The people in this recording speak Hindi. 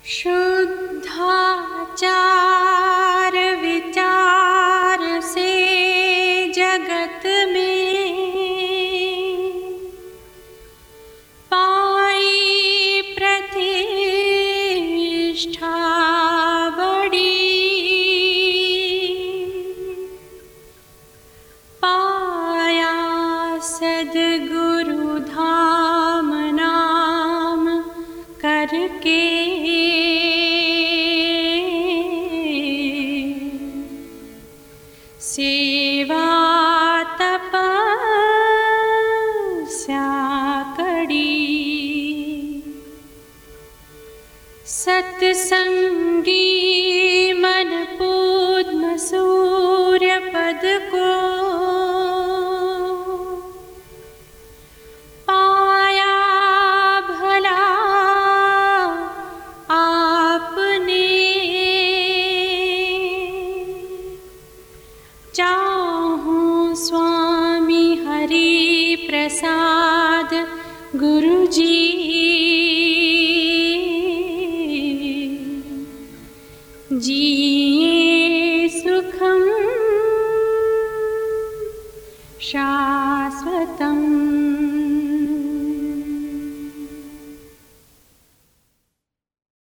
शुद्धाचार विचार से जगत में पाई प्रतिष्ठा बड़ी, पाया सद्गुरु धाम नाम करके। सेवा तपस्या कड़ी, सत्संगी मन पद्म सूर्य पद को पाया भला आपने। चाहूं स्वामी हरि प्रसाद गुरु जी, जिये सुखम शाश्वतम।